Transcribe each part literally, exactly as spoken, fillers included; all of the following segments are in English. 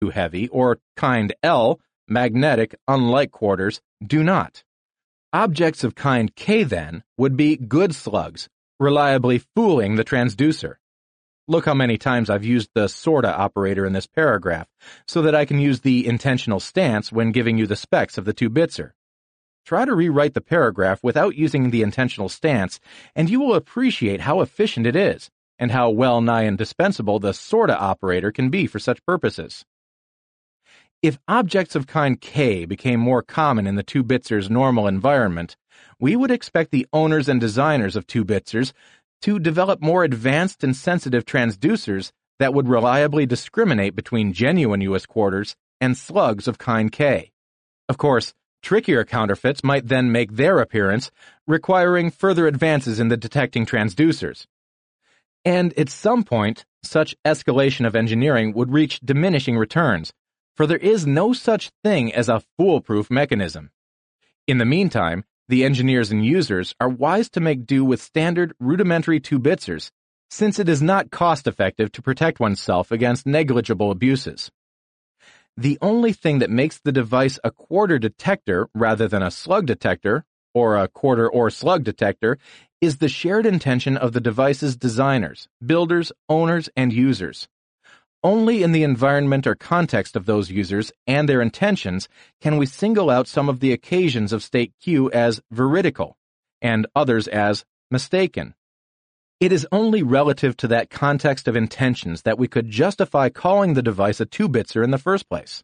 too heavy, or kind L, magnetic, unlike quarters, do not. Objects of kind K, then, would be good slugs, reliably fooling the transducer. Look how many times I've used the sorta operator in this paragraph, so that I can use the intentional stance when giving you the specs of the two-bitzer. Try to rewrite the paragraph without using the intentional stance, and you will appreciate how efficient it is, and how well-nigh indispensable the sorta operator can be for such purposes. If objects of kind K became more common in the two-bitzer's normal environment, we would expect the owners and designers of two-bitzers to develop more advanced and sensitive transducers that would reliably discriminate between genuine U S quarters and slugs of kind K. Of course, trickier counterfeits might then make their appearance, requiring further advances in the detecting transducers. And at some point, such escalation of engineering would reach diminishing returns, for there is no such thing as a foolproof mechanism. In the meantime, the engineers and users are wise to make do with standard rudimentary two-bitzers, since it is not cost-effective to protect oneself against negligible abuses. The only thing that makes the device a quarter detector rather than a slug detector, or a quarter or slug detector, is the shared intention of the device's designers, builders, owners, and users. Only in the environment or context of those users and their intentions can we single out some of the occasions of state Q as veridical, and others as mistaken. It is only relative to that context of intentions that we could justify calling the device a two-bitzer in the first place.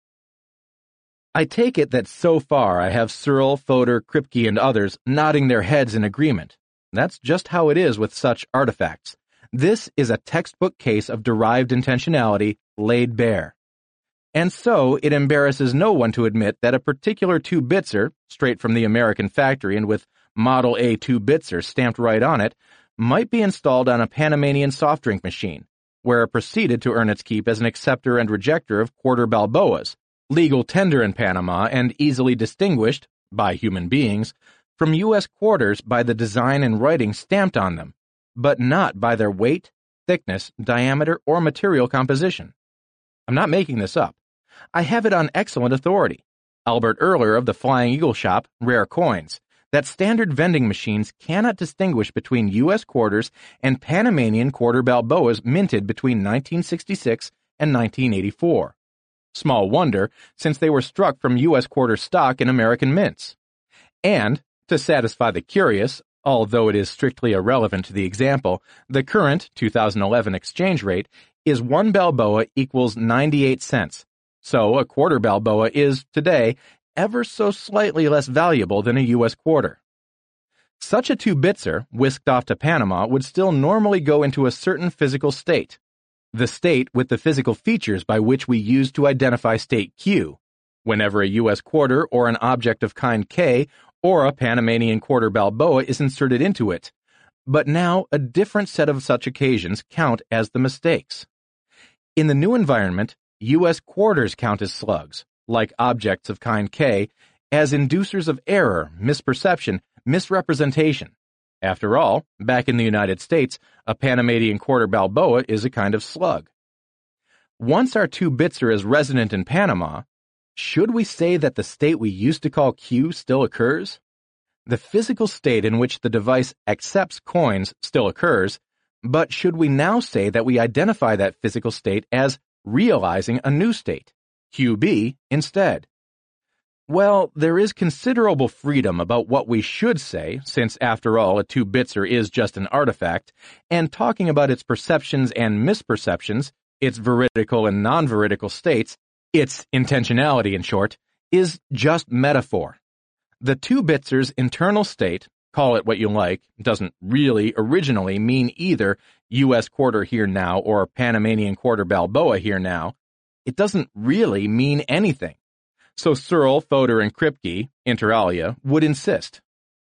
I take it that so far I have Searle, Fodor, Kripke, and others nodding their heads in agreement. That's just how it is with such artifacts. This is a textbook case of derived intentionality laid bare. And so it embarrasses no one to admit that a particular two-bitzer, straight from the American factory and with Model A two-bitzer stamped right on it, might be installed on a Panamanian soft drink machine, where it proceeded to earn its keep as an acceptor and rejector of quarter Balboas, legal tender in Panama and easily distinguished, by human beings, from U S quarters by the design and writing stamped on them, but not by their weight, thickness, diameter, or material composition. I'm not making this up. I have it on excellent authority. Albert Erler of the Flying Eagle shop, Rare Coins, that standard vending machines cannot distinguish between U S quarters and Panamanian quarter Balboas minted between nineteen sixty-six and nineteen eighty-four. Small wonder, since they were struck from U S quarter stock in American mints. And, to satisfy the curious, although it is strictly irrelevant to the example, the current two thousand eleven exchange rate is one Balboa equals ninety-eight cents. So a quarter Balboa is, today, ever so slightly less valuable than a U S quarter. Such a two-bitzer, whisked off to Panama, would still normally go into a certain physical state, the state with the physical features by which we use to identify state Q, whenever a U S quarter or an object of kind K or a Panamanian quarter Balboa is inserted into it. But now a different set of such occasions count as the mistakes. In the new environment, U S quarters count as slugs, like objects of kind K, as inducers of error, misperception, misrepresentation. After all, back in the United States, a Panamanian quarter Balboa is a kind of slug. Once our two-bitzer is resident in Panama, should we say that the state we used to call Q still occurs? The physical state in which the device accepts coins still occurs, but should we now say that we identify that physical state as realizing a new state, Q B, instead? Well, there is considerable freedom about what we should say, since after all a two-bitzer is just an artifact, and talking about its perceptions and misperceptions, its veridical and non-veridical states, its intentionality, in short, is just metaphor. The two-bitzer's internal state, call it what you like, doesn't really originally mean either U S quarter here now or Panamanian quarter Balboa here now. It doesn't really mean anything. So Searle, Fodor, and Kripke, inter alia, would insist.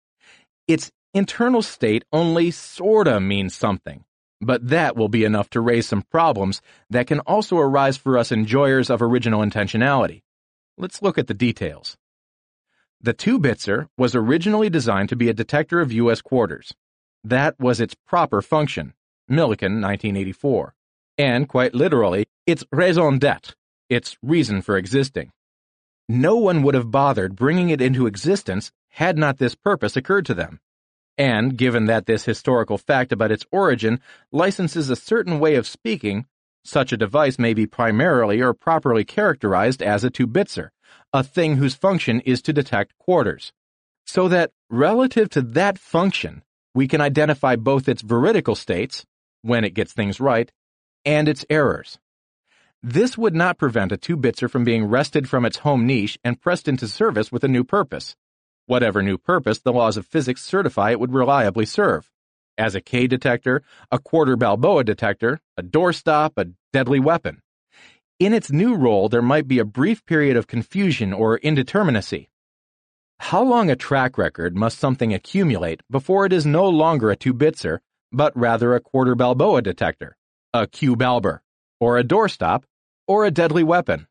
Its internal state only sorta means something, but that will be enough to raise some problems that can also arise for us enjoyers of original intentionality. Let's look at the details. The two-bitzer was originally designed to be a detector of U S quarters. That was its proper function, Millikan, nineteen eighty-four, and quite literally, its raison d'etre. its reason for existing. No one would have bothered bringing it into existence had not this purpose occurred to them. And given that this historical fact about its origin licenses a certain way of speaking, such a device may be primarily or properly characterized as a two-bitzer, a thing whose function is to detect quarters. So that, relative to that function, we can identify both its veridical states, when it gets things right, and its errors. This would not prevent a two-bitzer from being wrested from its home niche and pressed into service with a new purpose, whatever new purpose the laws of physics certify it would reliably serve, as a K detector, a quarter Balboa detector, a doorstop, a deadly weapon. In its new role, there might be a brief period of confusion or indeterminacy. How long a track record must something accumulate before it is no longer a two-bitzer, but rather a quarter Balboa detector, a Q-Balber, or a doorstop, or a deadly weapon?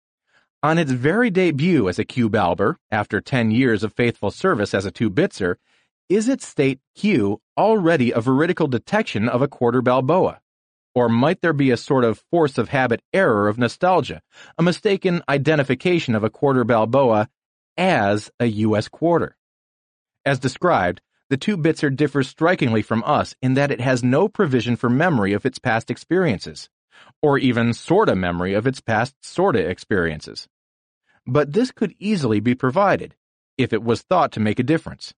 On its very debut as a Q-Balber, after ten years of faithful service as a two-bitzer, is its state Q already a veridical detection of a quarter Balboa? Or might there be a sort of force of habit error of nostalgia, a mistaken identification of a quarter Balboa as a U S quarter? As described, the two-bitzer differs strikingly from us in that it has no provision for memory of its past experiences, or even sorta memory of its past sorta experiences. But this could easily be provided, if it was thought to make a difference.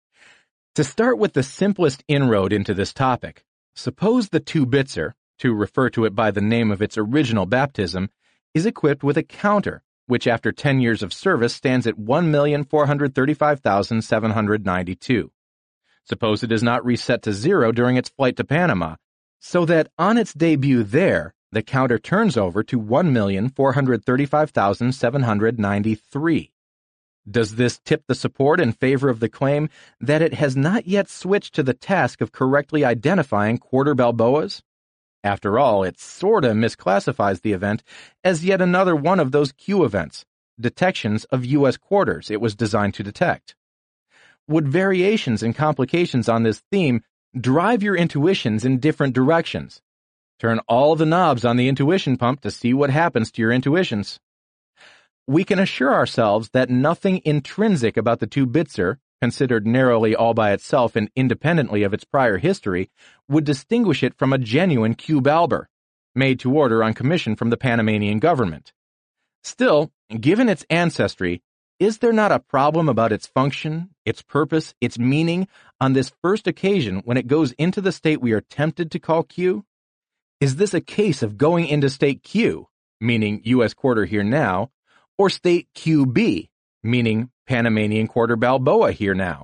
To start with the simplest inroad into this topic, suppose the two-bitzer, to refer to it by the name of its original baptism, is equipped with a counter, which after ten years of service stands at one million four hundred thirty-five thousand seven hundred ninety-two. Suppose it is not reset to zero during its flight to Panama, so that on its debut there, the counter turns over to one million four hundred thirty-five thousand seven hundred ninety-three. Does this tip the support in favor of the claim that it has not yet switched to the task of correctly identifying quarter Balboas? After all, it sorta misclassifies the event as yet another one of those Q events, detections of U S quarters it was designed to detect. Would variations and complications on this theme drive your intuitions in different directions? Turn all the knobs on the intuition pump to see what happens to your intuitions. We can assure ourselves that nothing intrinsic about the two-bitzer, considered narrowly all by itself and independently of its prior history, would distinguish it from a genuine Q-Balber, made to order on commission from the Panamanian government. Still, given its ancestry, is there not a problem about its function, its purpose, its meaning on this first occasion when it goes into the state we are tempted to call Q? Is this a case of going into state Q, meaning U S quarter here now, or state Q B, meaning Panamanian quarter Balboa here now?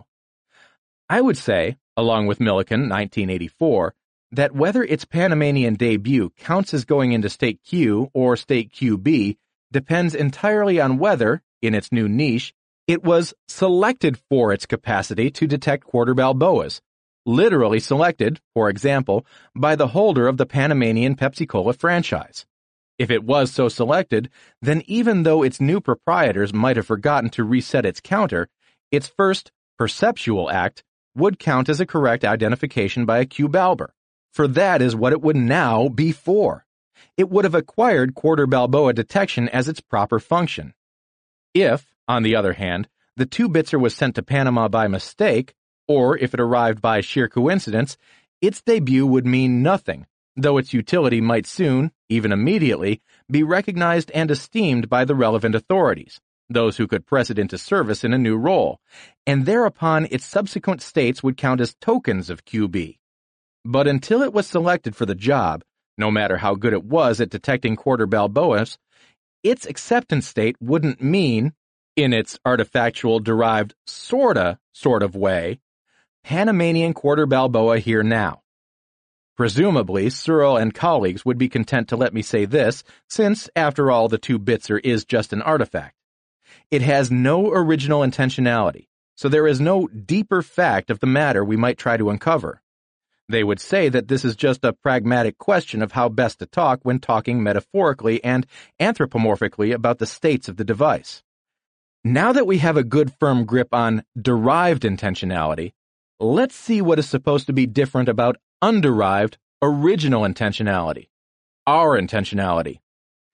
I would say, along with Millikan, nineteen eighty-four, that whether its Panamanian debut counts as going into state Q or state Q B depends entirely on whether, in its new niche, it was selected for its capacity to detect quarter Balboas, literally selected, for example, by the holder of the Panamanian Pepsi-Cola franchise. If it was so selected, then even though its new proprietors might have forgotten to reset its counter, its first perceptual act would count as a correct identification by a Q-Balber, for that is what it would now be for. It would have acquired quarter Balboa detection as its proper function. If, on the other hand, the two-bitzer was sent to Panama by mistake, or if it arrived by sheer coincidence, its debut would mean nothing, though its utility might soon, even immediately, be recognized and esteemed by the relevant authorities, those who could press it into service in a new role, and thereupon its subsequent states would count as tokens of Q B. But until it was selected for the job, no matter how good it was at detecting quarter Balboas, its acceptance state wouldn't mean, in its artifactual derived sorta sort of way, Panamanian quarter Balboa here now. Presumably, Searle and colleagues would be content to let me say this, since, after all, the two-bitzer is just an artifact. It has no original intentionality, so there is no deeper fact of the matter we might try to uncover. They would say that this is just a pragmatic question of how best to talk when talking metaphorically and anthropomorphically about the states of the device. Now that we have a good firm grip on derived intentionality, let's see what is supposed to be different about underived, original intentionality, our intentionality.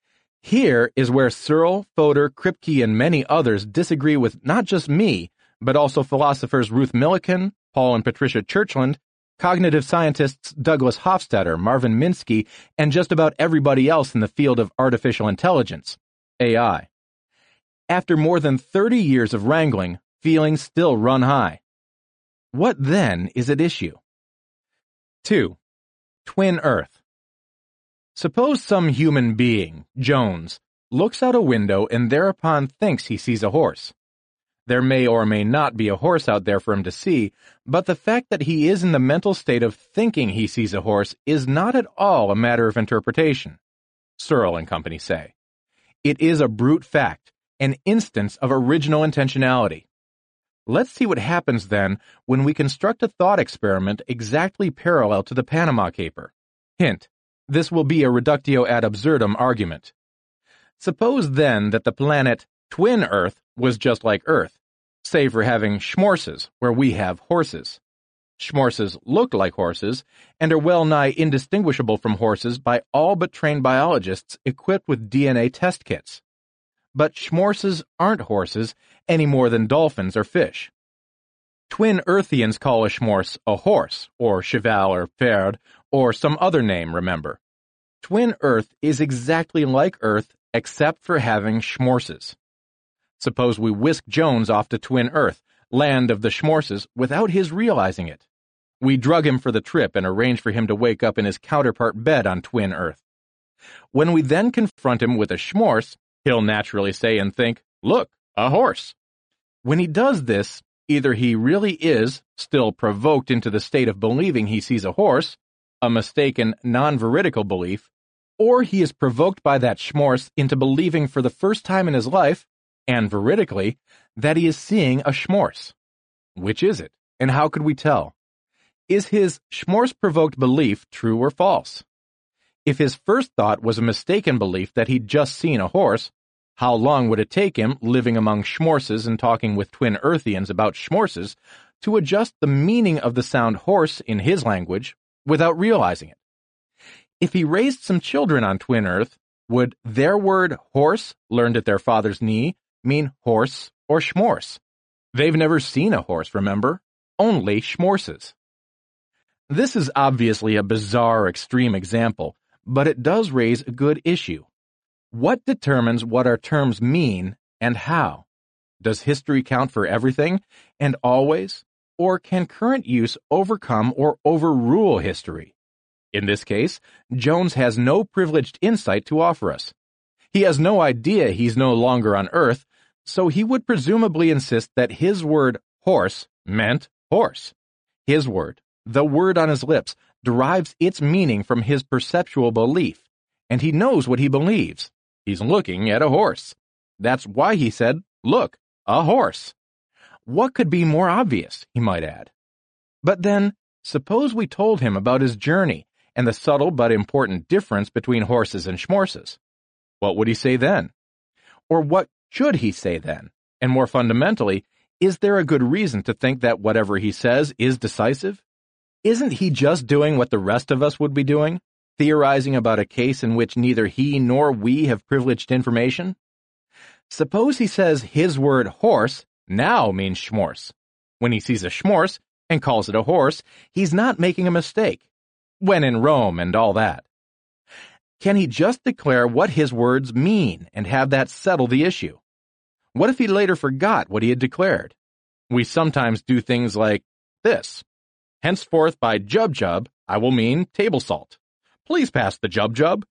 Here is where Searle, Fodor, Kripke, and many others disagree with not just me, but also philosophers Ruth Millikan, Paul and Patricia Churchland, cognitive scientists Douglas Hofstadter, Marvin Minsky, and just about everybody else in the field of artificial intelligence, A I. After more than thirty years of wrangling, feelings still run high. What then is at issue? two. Twin Earth. Suppose some human being, Jones, looks out a window and thereupon thinks he sees a horse. There may or may not be a horse out there for him to see, but the fact that he is in the mental state of thinking he sees a horse is not at all a matter of interpretation, Searle and company say. It is a brute fact, an instance of original intentionality. Let's see what happens then when we construct a thought experiment exactly parallel to the Panama caper. Hint, this will be a reductio ad absurdum argument. Suppose then that the planet Twin Earth was just like Earth, save for having schmorses, where we have horses. Schmorses look like horses and are well nigh indistinguishable from horses by all but trained biologists equipped with D N A test kits. But schmorses aren't horses any more than dolphins or fish. Twin Earthians call a schmorse a horse, or cheval or pferd, or some other name, remember. Twin Earth is exactly like Earth except for having schmorses. Suppose we whisk Jones off to Twin Earth, land of the schmorses, without his realizing it. We drug him for the trip and arrange for him to wake up in his counterpart bed on Twin Earth. When we then confront him with a schmorse, he'll naturally say and think, "Look, a horse." When he does this, either he really is still provoked into the state of believing he sees a horse, a mistaken, non-veridical belief, or he is provoked by that schmorse into believing for the first time in his life, and veridically, that he is seeing a schmorse. Which is it, and how could we tell? Is his schmorse-provoked belief true or false? If his first thought was a mistaken belief that he'd just seen a horse, how long would it take him, living among schmorses and talking with Twin Earthians about schmorses, to adjust the meaning of the sound horse in his language without realizing it? If he raised some children on Twin Earth, would their word horse, learned at their father's knee, mean horse or schmorse? They've never seen a horse, remember? Only schmorses. This is obviously a bizarre extreme example, but it does raise a good issue. What determines what our terms mean and how? Does history count for everything and always? Or can current use overcome or overrule history? In this case, Jones has no privileged insight to offer us. He has no idea he's no longer on Earth, so he would presumably insist that his word horse meant horse. His word, the word on his lips, derives its meaning from his perceptual belief, and he knows what he believes. He's looking at a horse. That's why he said, "Look, a horse." What could be more obvious, he might add. But then, suppose we told him about his journey and the subtle but important difference between horses and schmorses. What would he say then? Or what should he say then? And more fundamentally, is there a good reason to think that whatever he says is decisive? Isn't he just doing what the rest of us would be doing, theorizing about a case in which neither he nor we have privileged information? Suppose he says his word horse now means schmorse. When he sees a schmorse and calls it a horse, he's not making a mistake. When in Rome and all that. Can he just declare what his words mean and have that settle the issue? What if he later forgot what he had declared? We sometimes do things like this. Henceforth by jub-jub, I will mean table salt. Please pass the jub-jub.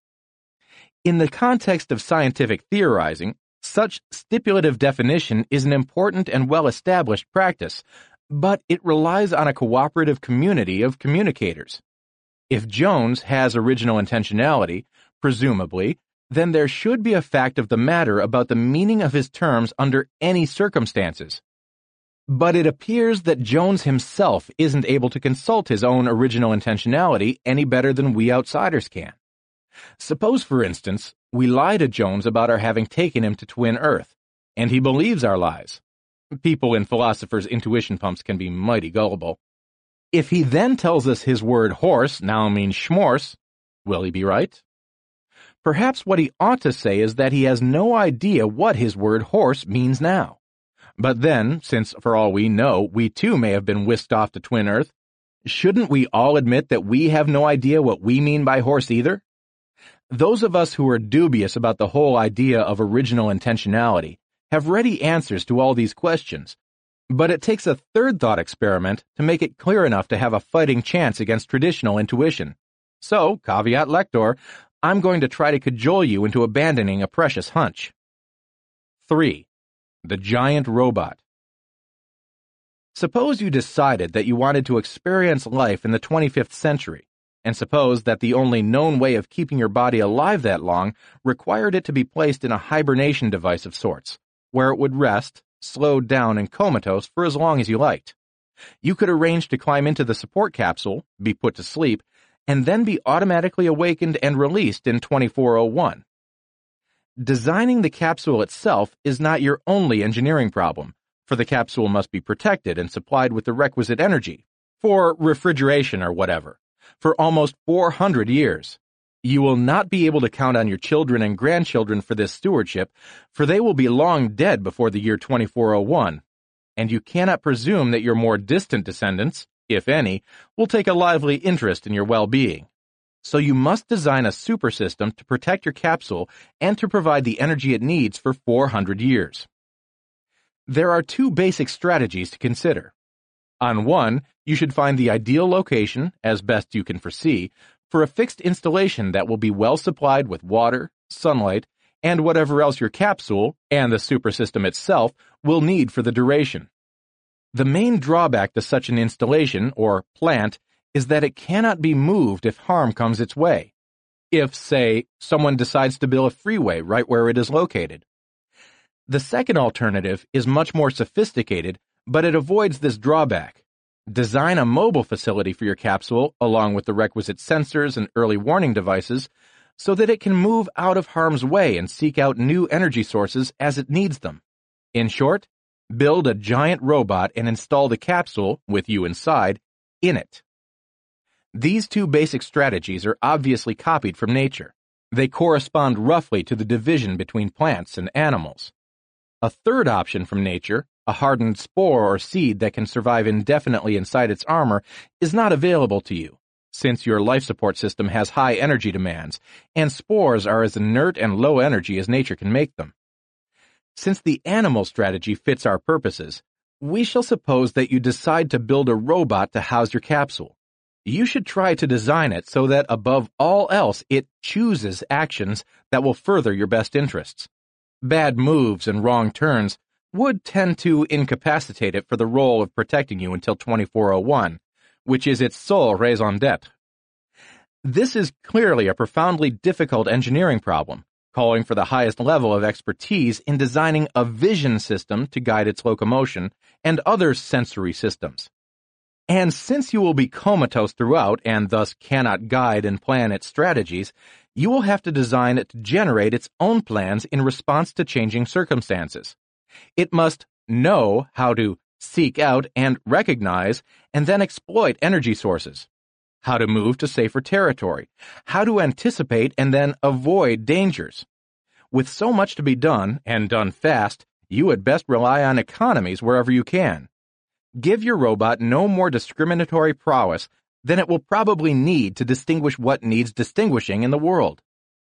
In the context of scientific theorizing, such stipulative definition is an important and well-established practice, but it relies on a cooperative community of communicators. If Jones has original intentionality, presumably, then there should be a fact of the matter about the meaning of his terms under any circumstances. But it appears that Jones himself isn't able to consult his own original intentionality any better than we outsiders can. Suppose, for instance, we lie to Jones about our having taken him to Twin Earth, and he believes our lies. People in philosophers' intuition pumps can be mighty gullible. If he then tells us his word horse now means schmorse, will he be right? Perhaps what he ought to say is that he has no idea what his word horse means now. But then, since for all we know, we too may have been whisked off to Twin Earth, shouldn't we all admit that we have no idea what we mean by horse either? Those of us who are dubious about the whole idea of original intentionality have ready answers to all these questions, but it takes a third thought experiment to make it clear enough to have a fighting chance against traditional intuition. So, caveat lector, I'm going to try to cajole you into abandoning a precious hunch. three. The giant robot. Suppose you decided that you wanted to experience life in the twenty-fifth century, and suppose that the only known way of keeping your body alive that long required it to be placed in a hibernation device of sorts, where it would rest, slowed down and comatose for as long as you liked. You could arrange to climb into the support capsule, be put to sleep, and then be automatically awakened and released in twenty-four oh one. Designing the capsule itself is not your only engineering problem, for the capsule must be protected and supplied with the requisite energy, for refrigeration or whatever, for almost four hundred years. You will not be able to count on your children and grandchildren for this stewardship, for they will be long dead before the year twenty-four oh one, and you cannot presume that your more distant descendants, if any, will take a lively interest in your well-being. So you must design a super system to protect your capsule and to provide the energy it needs for four hundred years. There are two basic strategies to consider. On one, you should find the ideal location, as best you can foresee, for a fixed installation that will be well supplied with water, sunlight, and whatever else your capsule, and the super system itself, will need for the duration. The main drawback to such an installation, or plant, is that it cannot be moved if harm comes its way. If, say, someone decides to build a freeway right where it is located. The second alternative is much more sophisticated, but it avoids this drawback. Design a mobile facility for your capsule along with the requisite sensors and early warning devices so that it can move out of harm's way and seek out new energy sources as it needs them. In short, build a giant robot and install the capsule, with you inside, in it. These two basic strategies are obviously copied from nature. They correspond roughly to the division between plants and animals. A third option from nature, a hardened spore or seed that can survive indefinitely inside its armor, is not available to you, since your life support system has high energy demands, and spores are as inert and low energy as nature can make them. Since the animal strategy fits our purposes, we shall suppose that you decide to build a robot to house your capsule. You should try to design it so that, above all else, it chooses actions that will further your best interests. Bad moves and wrong turns would tend to incapacitate it for the role of protecting you until twenty-four oh one, which is its sole raison d'etre. This is clearly a profoundly difficult engineering problem, calling for the highest level of expertise in designing a vision system to guide its locomotion and other sensory systems. And since you will be comatose throughout and thus cannot guide and plan its strategies, you will have to design it to generate its own plans in response to changing circumstances. It must know how to seek out and recognize and then exploit energy sources, how to move to safer territory, how to anticipate and then avoid dangers. With so much to be done, and done fast, you had best rely on economies wherever you can. Give your robot no more discriminatory prowess than it will probably need to distinguish what needs distinguishing in the world.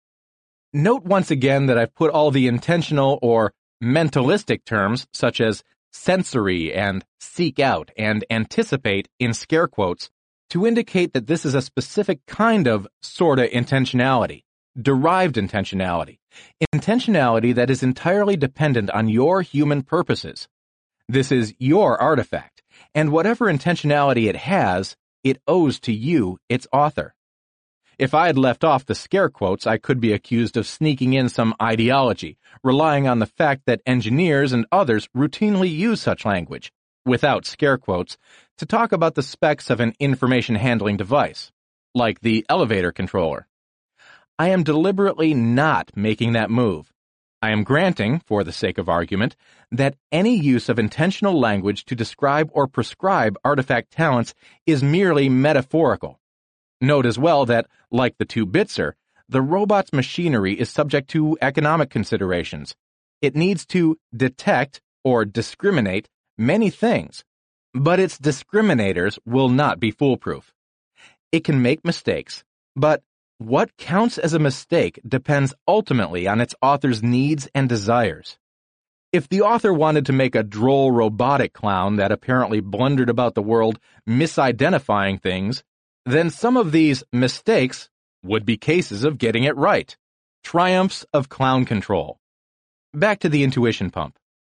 Note once again that I've put all the intentional or mentalistic terms such as sensory and seek out and anticipate in scare quotes to indicate that this is a specific kind of sorta intentionality, derived intentionality, intentionality that is entirely dependent on your human purposes. This is your artifact, and whatever intentionality it has, it owes to you, its author. If I had left off the scare quotes, I could be accused of sneaking in some ideology, relying on the fact that engineers and others routinely use such language, without scare quotes, to talk about the specs of an information handling device, like the elevator controller. I am deliberately not making that move. I am granting, for the sake of argument, that any use of intentional language to describe or prescribe artifact talents is merely metaphorical. Note as well that, like the two-bitzer, the robot's machinery is subject to economic considerations. It needs to detect or discriminate many things, but its discriminators will not be foolproof. It can make mistakes, but what counts as a mistake depends ultimately on its author's needs and desires. If the author wanted to make a droll robotic clown that apparently blundered about the world misidentifying things, then some of these mistakes would be cases of getting it right. Triumphs of clown control. Back to the intuition pump.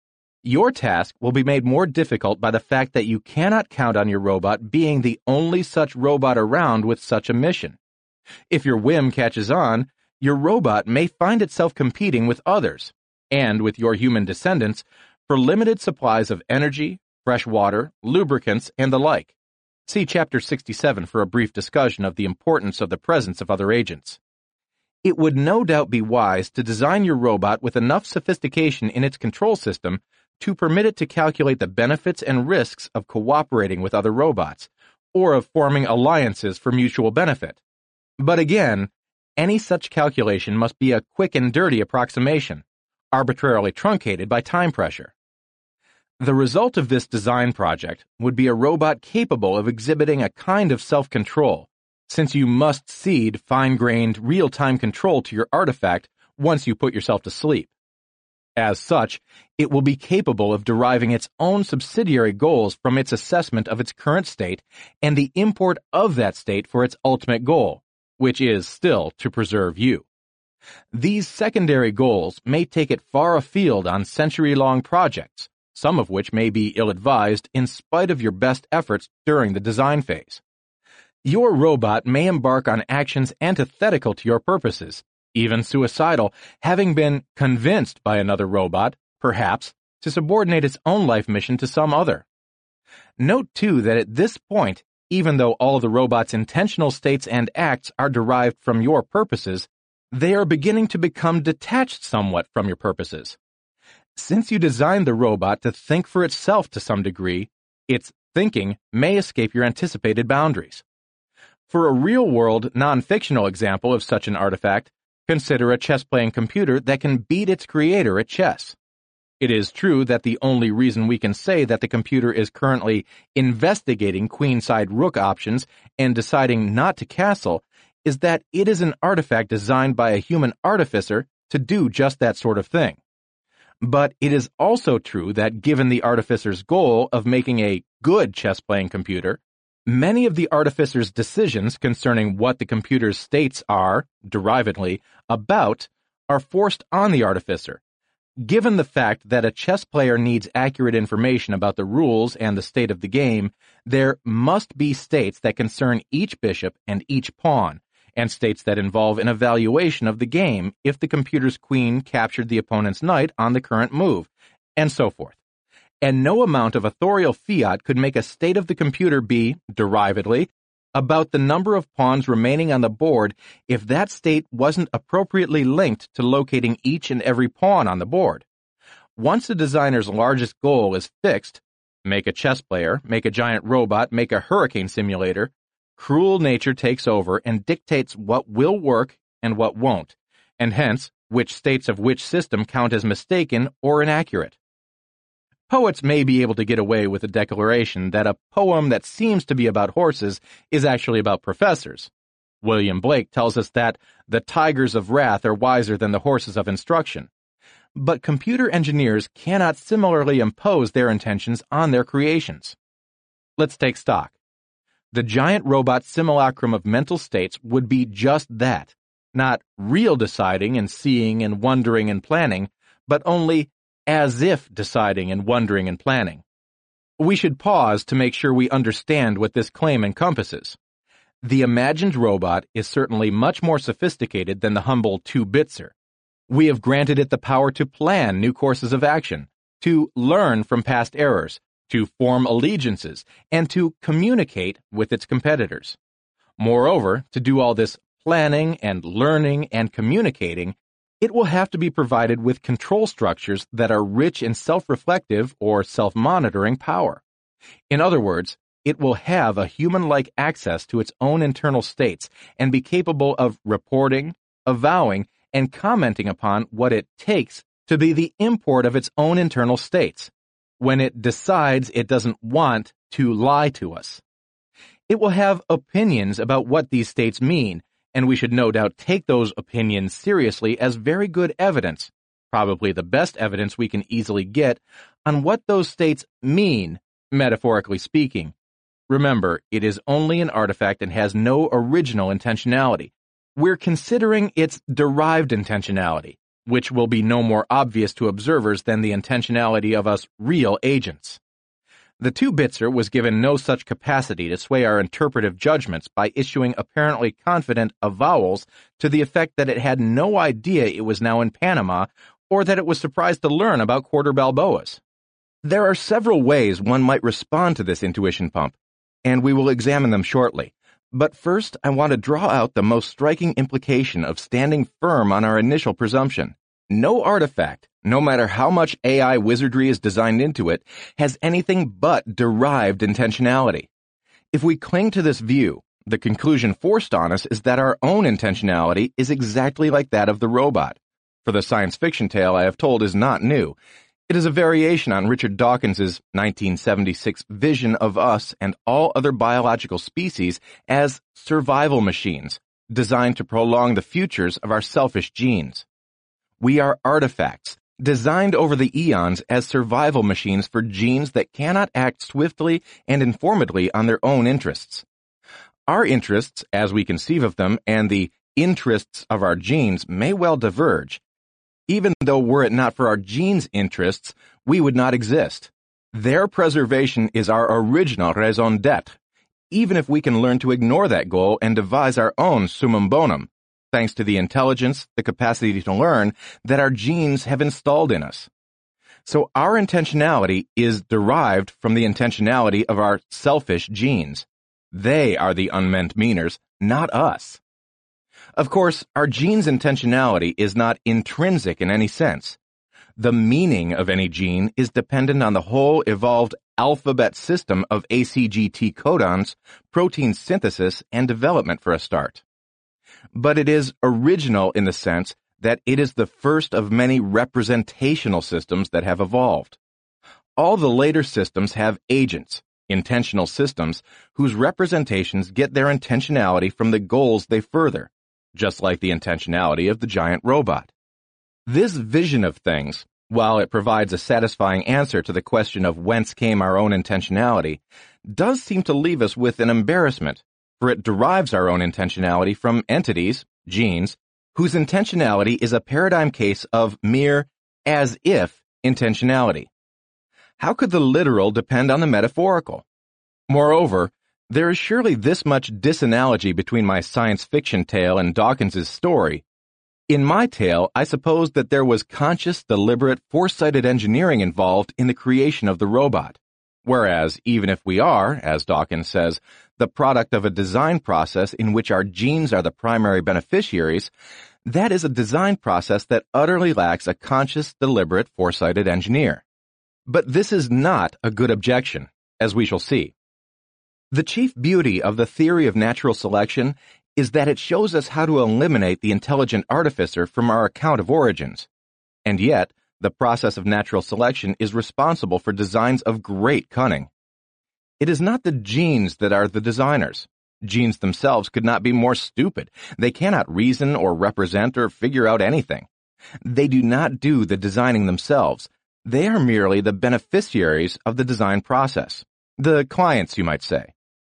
Your task will be made more difficult by the fact that you cannot count on your robot being the only such robot around with such a mission. If your whim catches on, your robot may find itself competing with others, and with your human descendants, for limited supplies of energy, fresh water, lubricants, and the like. See Chapter sixty-seven for a brief discussion of the importance of the presence of other agents. It would no doubt be wise to design your robot with enough sophistication in its control system to permit it to calculate the benefits and risks of cooperating with other robots, or of forming alliances for mutual benefit. But again, any such calculation must be a quick and dirty approximation, arbitrarily truncated by time pressure. The result of this design project would be a robot capable of exhibiting a kind of self-control, since you must cede fine-grained, real-time control to your artifact once you put yourself to sleep. As such, it will be capable of deriving its own subsidiary goals from its assessment of its current state and the import of that state for its ultimate goal, which is still to preserve you. These secondary goals may take it far afield on century-long projects, some of which may be ill-advised in spite of your best efforts during the design phase. Your robot may embark on actions antithetical to your purposes, even suicidal, having been convinced by another robot, perhaps, to subordinate its own life mission to some other. Note, too, that at this point, even though all the robot's intentional states and acts are derived from your purposes, they are beginning to become detached somewhat from your purposes. Since you designed the robot to think for itself to some degree, its thinking may escape your anticipated boundaries. For a real-world, non-fictional example of such an artifact, consider a chess-playing computer that can beat its creator at chess. It is true that the only reason we can say that the computer is currently investigating queenside rook options and deciding not to castle is that it is an artifact designed by a human artificer to do just that sort of thing. But it is also true that given the artificer's goal of making a good chess-playing computer, many of the artificer's decisions concerning what the computer's states are, derivedly, about, are forced on the artificer. Given the fact that a chess player needs accurate information about the rules and the state of the game, there must be states that concern each bishop and each pawn, and states that involve an evaluation of the game if the computer's queen captured the opponent's knight on the current move, and so forth. And no amount of authorial fiat could make a state of the computer be, derivedly, about the number of pawns remaining on the board if that state wasn't appropriately linked to locating each and every pawn on the board. Once a designer's largest goal is fixed, make a chess player, make a giant robot, make a hurricane simulator, cruel nature takes over and dictates what will work and what won't, and hence which states of which system count as mistaken or inaccurate. Poets may be able to get away with a declaration that a poem that seems to be about horses is actually about professors. William Blake tells us that the tigers of wrath are wiser than the horses of instruction. But computer engineers cannot similarly impose their intentions on their creations. Let's take stock. The giant robot simulacrum of mental states would be just that, not real deciding and seeing and wondering and planning, but only as if deciding and wondering and planning. We should pause to make sure we understand what this claim encompasses. The imagined robot is certainly much more sophisticated than the humble two-bitser. We have granted it the power to plan new courses of action, to learn from past errors, to form allegiances, and to communicate with its competitors. Moreover, to do all this planning and learning and communicating, it will have to be provided with control structures that are rich in self-reflective or self-monitoring power. In other words, it will have a human-like access to its own internal states and be capable of reporting, avowing and commenting upon what it takes to be the import of its own internal states, when it decides it doesn't want to lie to us. It will have opinions about what these states mean, and we should no doubt take those opinions seriously as very good evidence, probably the best evidence we can easily get, on what those states mean, metaphorically speaking. Remember, it is only an artifact and has no original intentionality. We're considering its derived intentionality, which will be no more obvious to observers than the intentionality of us real agents. The two-bitzer was given no such capacity to sway our interpretive judgments by issuing apparently confident avowals to the effect that it had no idea it was now in Panama or that it was surprised to learn about quarter Balboas. There are several ways one might respond to this intuition pump, and we will examine them shortly. But first, I want to draw out the most striking implication of standing firm on our initial presumption. No artifact, no matter how much A I wizardry is designed into it, has anything but derived intentionality. If we cling to this view, the conclusion forced on us is that our own intentionality is exactly like that of the robot. For the science fiction tale I have told is not new. It is a variation on Richard Dawkins's nineteen seventy-six vision of us and all other biological species as survival machines, designed to prolong the futures of our selfish genes. We are artifacts, designed over the eons as survival machines for genes that cannot act swiftly and informedly on their own interests. Our interests, as we conceive of them, and the interests of our genes may well diverge, even though were it not for our genes' interests, we would not exist. Their preservation is our original raison d'etre, even if we can learn to ignore that goal and devise our own summum bonum, thanks to the intelligence, the capacity to learn that our genes have installed in us. So our intentionality is derived from the intentionality of our selfish genes. They are the unmeant meaners, not us. Of course, our gene's intentionality is not intrinsic in any sense. The meaning of any gene is dependent on the whole evolved alphabet system of A C G T codons, protein synthesis, and development for a start. But it is original in the sense that it is the first of many representational systems that have evolved. All the later systems have agents, intentional systems, whose representations get their intentionality from the goals they further, just like the intentionality of the giant robot. This vision of things, while it provides a satisfying answer to the question of whence came our own intentionality, does seem to leave us with an embarrassment, for it derives our own intentionality from entities, genes, whose intentionality is a paradigm case of mere as-if intentionality. How could the literal depend on the metaphorical? Moreover, there is surely this much disanalogy between my science fiction tale and Dawkins's story. In my tale, I supposed that there was conscious, deliberate, foresighted engineering involved in the creation of the robot. Whereas, even if we are, as Dawkins says, the product of a design process in which our genes are the primary beneficiaries, that is a design process that utterly lacks a conscious, deliberate, foresighted engineer. But this is not a good objection, as we shall see. The chief beauty of the theory of natural selection is that it shows us how to eliminate the intelligent artificer from our account of origins. And yet, the process of natural selection is responsible for designs of great cunning. It is not the genes that are the designers. Genes themselves could not be more stupid. They cannot reason or represent or figure out anything. They do not do the designing themselves. They are merely the beneficiaries of the design process. The clients, you might say.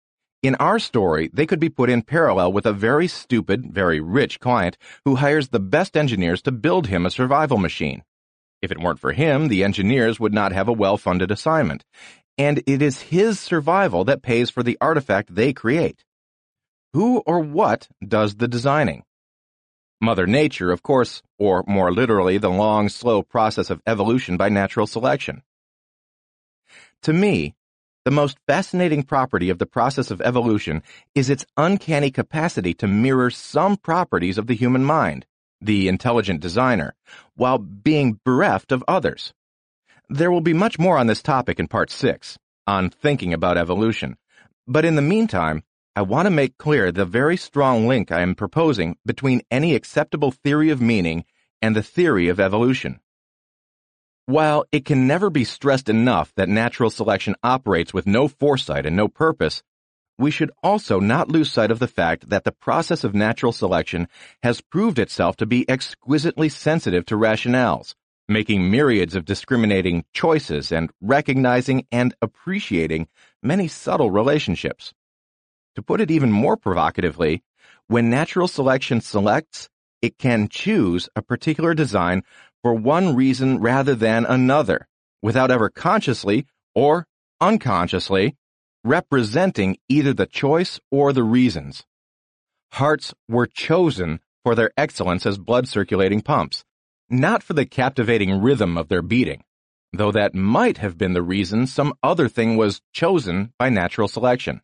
In our story, they could be put in parallel with a very stupid, very rich client who hires the best engineers to build him a survival machine. If it weren't for him, the engineers would not have a well-funded assignment, and it is his survival that pays for the artifact they create. Who or what does the designing? Mother Nature, of course, or more literally, the long, slow process of evolution by natural selection. To me, the most fascinating property of the process of evolution is its uncanny capacity to mirror some properties of the human mind, the intelligent designer, while being bereft of others. There will be much more on this topic in Part six, on thinking about evolution, but in the meantime, I want to make clear the very strong link I am proposing between any acceptable theory of meaning and the theory of evolution. While it can never be stressed enough that natural selection operates with no foresight and no purpose, we should also not lose sight of the fact that the process of natural selection has proved itself to be exquisitely sensitive to rationales, making myriads of discriminating choices and recognizing and appreciating many subtle relationships. To put it even more provocatively, when natural selection selects, it can choose a particular design for one reason rather than another, without ever consciously or unconsciously representing either the choice or the reasons. Hearts were chosen for their excellence as blood-circulating pumps, not for the captivating rhythm of their beating, though that might have been the reason some other thing was chosen by natural selection.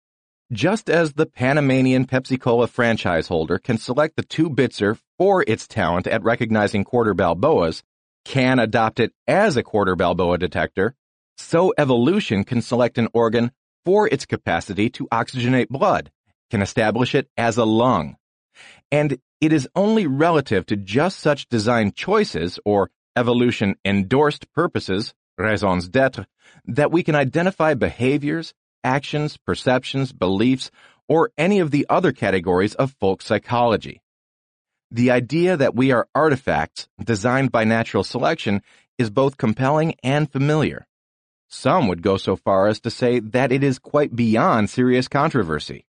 Just as the Panamanian Pepsi-Cola franchise holder can select the two-bitzer for its talent at recognizing quarter Balboas, can adopt it as a quarter Balboa detector, so evolution can select an organ for its capacity to oxygenate blood, can establish it as a lung. And it is only relative to just such design choices or evolution-endorsed purposes, raisons d'être, that we can identify behaviors, actions, perceptions, beliefs, or any of the other categories of folk psychology. The idea that we are artifacts designed by natural selection is both compelling and familiar. Some would go so far as to say that it is quite beyond serious controversy.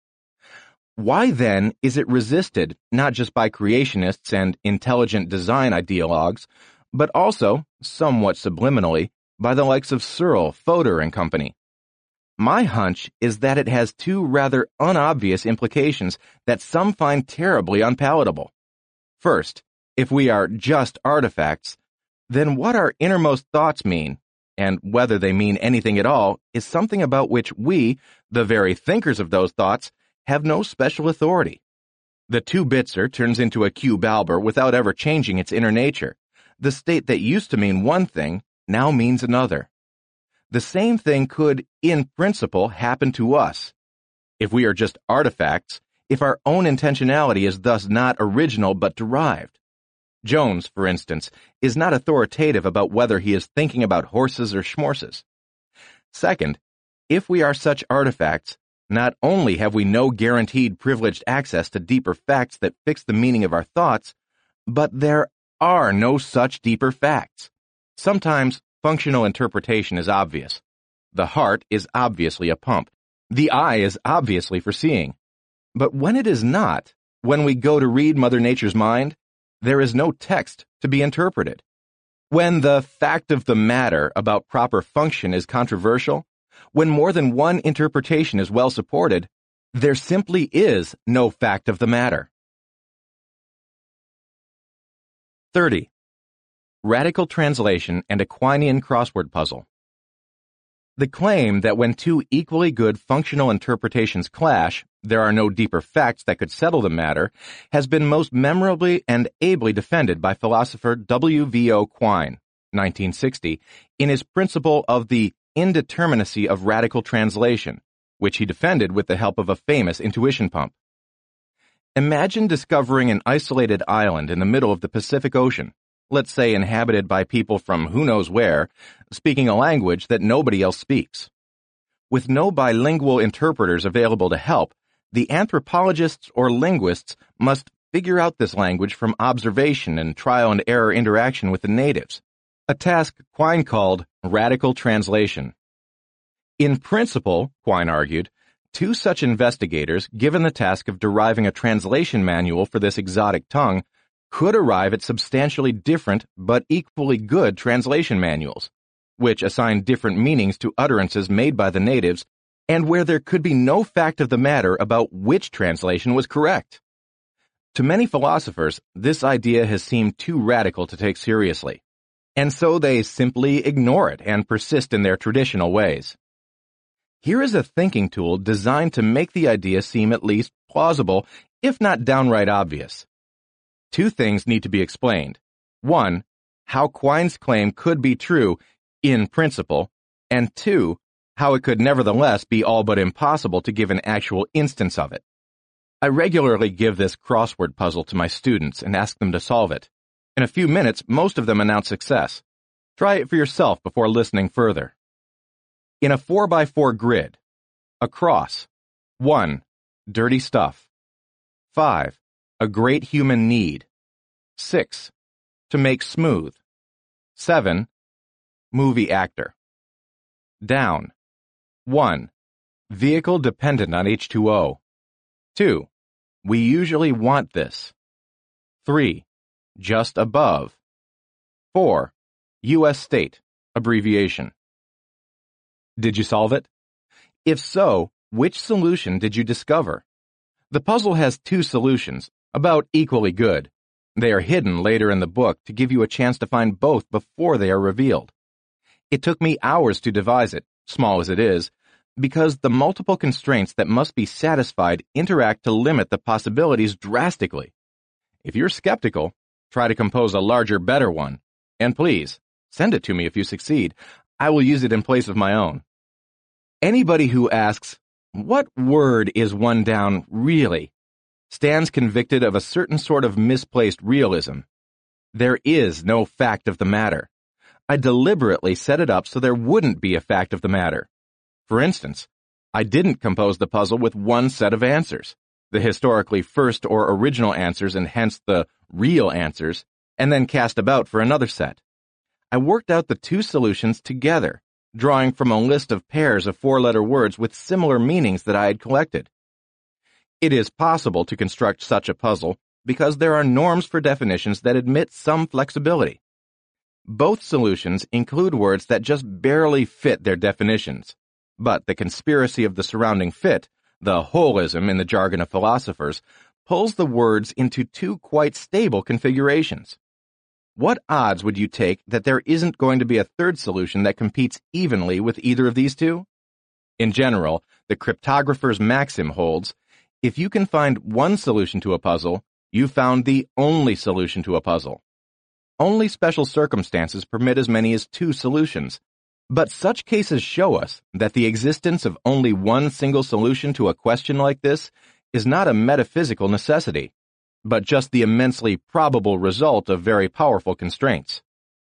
Why then is it resisted not just by creationists and intelligent design ideologues, but also, somewhat subliminally, by the likes of Searle, Fodor, and company? My hunch is that it has two rather unobvious implications that some find terribly unpalatable. First, if we are just artifacts, then what our innermost thoughts mean, and whether they mean anything at all, is something about which we, the very thinkers of those thoughts, have no special authority. The two-bitzer turns into a Q Balber without ever changing its inner nature. The state that used to mean one thing now means another. The same thing could, in principle, happen to us. If we are just artifacts, if our own intentionality is thus not original but derived. Jones, for instance, is not authoritative about whether he is thinking about horses or schmorses. Second, if we are such artifacts, not only have we no guaranteed privileged access to deeper facts that fix the meaning of our thoughts, but there are no such deeper facts. Sometimes functional interpretation is obvious. The heart is obviously a pump. The eye is obviously for seeing. But when it is not, when we go to read Mother Nature's mind, there is no text to be interpreted. When the fact of the matter about proper function is controversial, when more than one interpretation is well supported, there simply is no fact of the matter. thirty. Radical translation and Aquinian crossword puzzle. The claim that when two equally good functional interpretations clash, there are no deeper facts that could settle the matter, has been most memorably and ably defended by philosopher W V O Quine, nineteen sixty, in his principle of the indeterminacy of radical translation, which he defended with the help of a famous intuition pump. Imagine discovering an isolated island in the middle of the Pacific Ocean, let's say inhabited by people from who knows where, speaking a language that nobody else speaks. With no bilingual interpreters available to help, the anthropologists or linguists must figure out this language from observation and trial and error interaction with the natives, a task Quine called radical translation. In principle, Quine argued, two such investigators, given the task of deriving a translation manual for this exotic tongue, could arrive at substantially different but equally good translation manuals, which assign different meanings to utterances made by the natives, and where there could be no fact of the matter about which translation was correct. To many philosophers, this idea has seemed too radical to take seriously, and so they simply ignore it and persist in their traditional ways. Here is a thinking tool designed to make the idea seem at least plausible, if not downright obvious. Two things need to be explained. One, how Quine's claim could be true in principle, and two, how it could nevertheless be all but impossible to give an actual instance of it. I regularly give this crossword puzzle to my students and ask them to solve it. In a few minutes, most of them announce success. Try it for yourself before listening further. In a four by four grid, across, one. Dirty stuff. five. A great human need. six. To make smooth. seven. Movie actor. Down. one. Vehicle dependent on H two O. two. We usually want this. three. Just above. four. U S state, abbreviation. Did you solve it? If so, which solution did you discover? The puzzle has two solutions, about equally good. They are hidden later in the book to give you a chance to find both before they are revealed. It took me hours to devise it, small as it is, because the multiple constraints that must be satisfied interact to limit the possibilities drastically. If you're skeptical, try to compose a larger, better one. And please, send it to me if you succeed. I will use it in place of my own. Anybody who asks, what word is one down really, stands convicted of a certain sort of misplaced realism. There is no fact of the matter. I deliberately set it up so there wouldn't be a fact of the matter. For instance, I didn't compose the puzzle with one set of answers, the historically first or original answers and hence the real answers, and then cast about for another set. I worked out the two solutions together, drawing from a list of pairs of four-letter words with similar meanings that I had collected. It is possible to construct such a puzzle because there are norms for definitions that admit some flexibility. Both solutions include words that just barely fit their definitions, but the conspiracy of the surrounding fit, the holism in the jargon of philosophers, pulls the words into two quite stable configurations. What odds would you take that there isn't going to be a third solution that competes evenly with either of these two? In general, the cryptographer's maxim holds, if you can find one solution to a puzzle, you've found the only solution to a puzzle. Only special circumstances permit as many as two solutions, but such cases show us that the existence of only one single solution to a question like this is not a metaphysical necessity, but just the immensely probable result of very powerful constraints.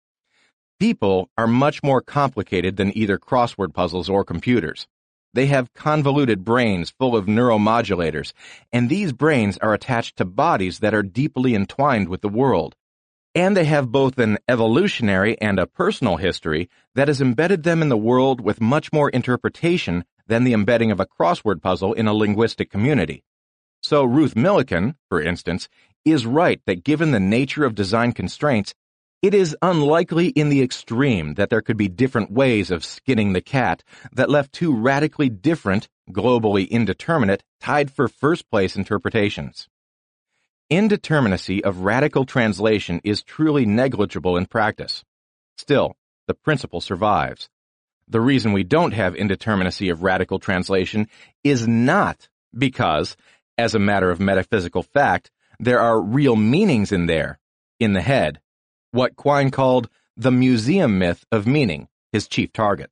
People are much more complicated than either crossword puzzles or computers. They have convoluted brains full of neuromodulators, and these brains are attached to bodies that are deeply entwined with the world. And they have both an evolutionary and a personal history that has embedded them in the world with much more interpretation than the embedding of a crossword puzzle in a linguistic community. So Ruth Millikan, for instance, is right that given the nature of design constraints, it is unlikely in the extreme that there could be different ways of skinning the cat that left two radically different, globally indeterminate, tied for first-place interpretations. Indeterminacy of radical translation is truly negligible in practice. Still, the principle survives. The reason we don't have indeterminacy of radical translation is not because, as a matter of metaphysical fact, there are real meanings in there, in the head, what Quine called the museum myth of meaning, his chief target.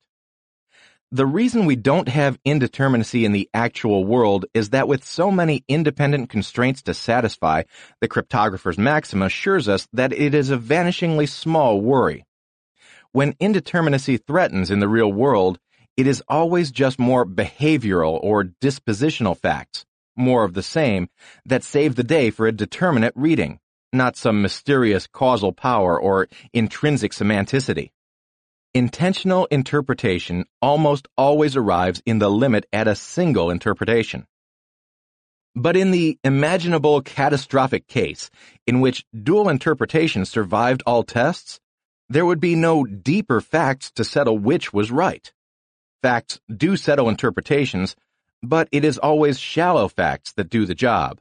The reason we don't have indeterminacy in the actual world is that with so many independent constraints to satisfy, the cryptographer's maxim assures us that it is a vanishingly small worry. When indeterminacy threatens in the real world, it is always just more behavioral or dispositional facts, more of the same, that save the day for a determinate reading, not some mysterious causal power or intrinsic semanticity. Intentional interpretation almost always arrives in the limit at a single interpretation. But in the imaginable catastrophic case in which dual interpretation survived all tests, there would be no deeper facts to settle which was right. Facts do settle interpretations, but it is always shallow facts that do the job.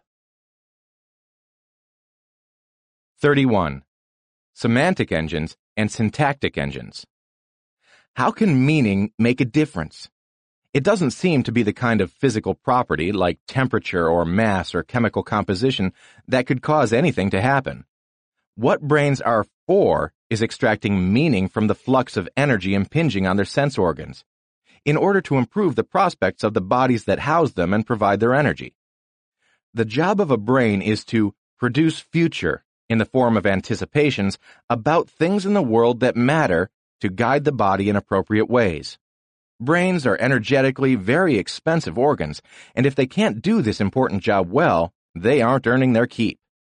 thirty-one. Semantic engines and syntactic engines. How can meaning make a difference? It doesn't seem to be the kind of physical property like temperature or mass or chemical composition that could cause anything to happen. What brains are for is extracting meaning from the flux of energy impinging on their sense organs. in order to improve the prospects of the bodies that house them and provide their energy. The job of a brain is to produce future in the form of anticipations about things in the world that matter to guide the body in appropriate ways. Brains are energetically very expensive organs, and if they can't do this important job well, they aren't earning their keep.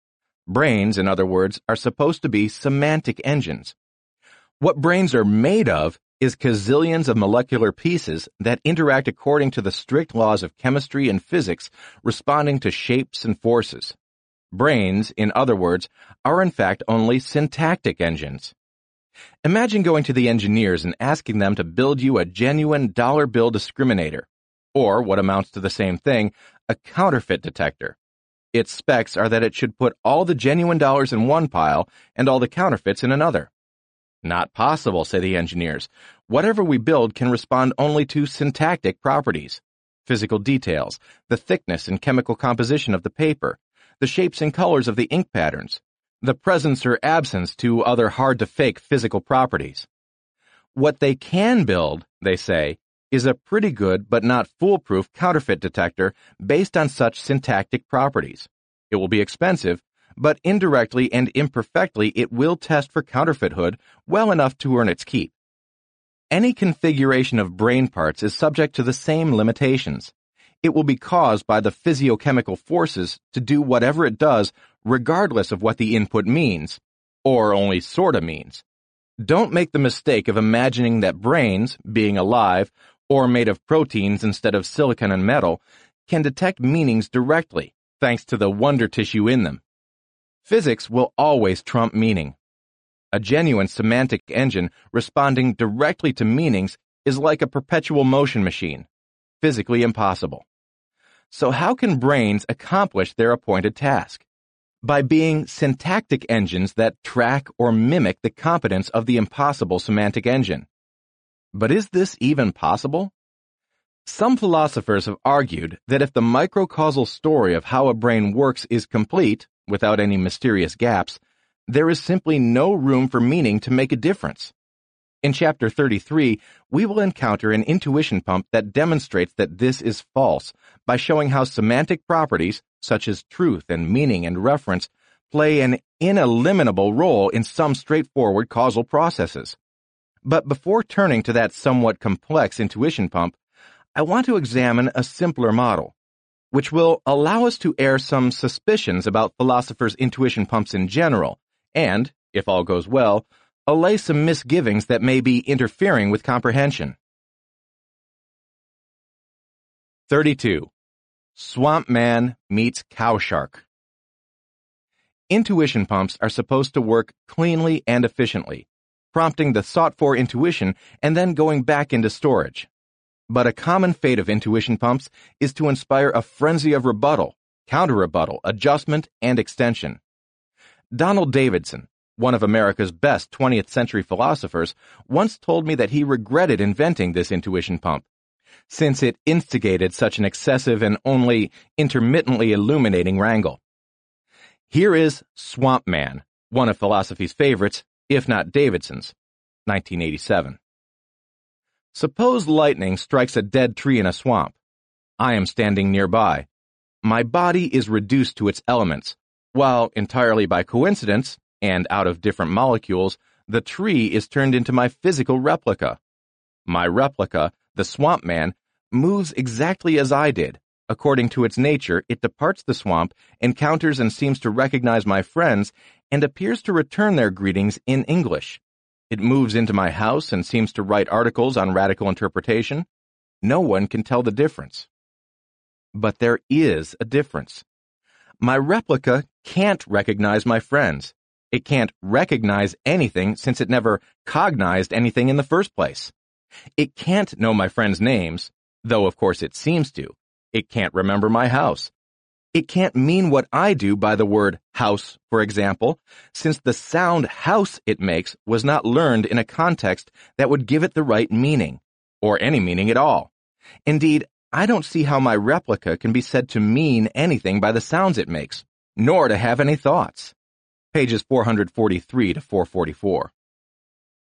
Brains, in other words, are supposed to be semantic engines. What brains are made of is gazillions of molecular pieces that interact according to the strict laws of chemistry and physics, responding to shapes and forces. Brains, in other words, are in fact only syntactic engines. Imagine going to the engineers and asking them to build you a genuine dollar bill discriminator, or what amounts to the same thing, a counterfeit detector. Its specs are that it should put all the genuine dollars in one pile and all the counterfeits in another. Not possible, say the engineers. Whatever we build can respond only to syntactic properties, physical details, the thickness and chemical composition of the paper, the shapes and colors of the ink patterns, the presence or absence to other hard-to-fake physical properties. What they can build, they say, is a pretty good but not foolproof counterfeit detector based on such syntactic properties. It will be expensive, but indirectly and imperfectly it will test for counterfeithood well enough to earn its keep. Any configuration of brain parts is subject to the same limitations. It will be caused by the physiochemical forces to do whatever it does regardless of what the input means, or only sorta means. Don't make the mistake of imagining that brains, being alive, or made of proteins instead of silicon and metal, can detect meanings directly, thanks to the wonder tissue in them. Physics will always trump meaning. A genuine semantic engine responding directly to meanings is like a perpetual motion machine, physically impossible. So how can brains accomplish their appointed task? By being syntactic engines that track or mimic the competence of the impossible semantic engine. But is this even possible? Some philosophers have argued that if the microcausal story of how a brain works is complete, without any mysterious gaps, there is simply no room for meaning to make a difference. In Chapter thirty-three, we will encounter an intuition pump that demonstrates that this is false by showing how semantic properties, such as truth and meaning and reference, play an ineliminable role in some straightforward causal processes. But before turning to that somewhat complex intuition pump, I want to examine a simpler model, which will allow us to air some suspicions about philosophers' intuition pumps in general, and, if all goes well, allay some misgivings that may be interfering with comprehension. thirty-two. Swamp Man meets Cow Shark. Intuition pumps are supposed to work cleanly and efficiently, prompting the sought-for intuition and then going back into storage. But a common fate of intuition pumps is to inspire a frenzy of rebuttal, counter-rebuttal, adjustment, and extension. Donald Davidson, one of America's best twentieth century philosophers, once told me that he regretted inventing this intuition pump, since it instigated such an excessive and only intermittently illuminating wrangle. Here is Swamp Man, one of philosophy's favorites, if not Davidson's, nineteen eighty-seven. Suppose lightning strikes a dead tree in a swamp. I am standing nearby. My body is reduced to its elements, while entirely by coincidence, and out of different molecules, the tree is turned into my physical replica. My replica, the Swamp Man, moves exactly as I did. According to its nature, it departs the swamp, encounters and seems to recognize my friends, and appears to return their greetings in English. It moves into my house and seems to write articles on radical interpretation. No one can tell the difference. But there is a difference. My replica can't recognize my friends. It can't recognize anything since it never cognized anything in the first place. It can't know my friends' names, though of course it seems to. It can't remember my house. It can't mean what I do by the word house, for example, since the sound house it makes was not learned in a context that would give it the right meaning, or any meaning at all. Indeed, I don't see how my replica can be said to mean anything by the sounds it makes, nor to have any thoughts. Pages four forty-three to four forty-four.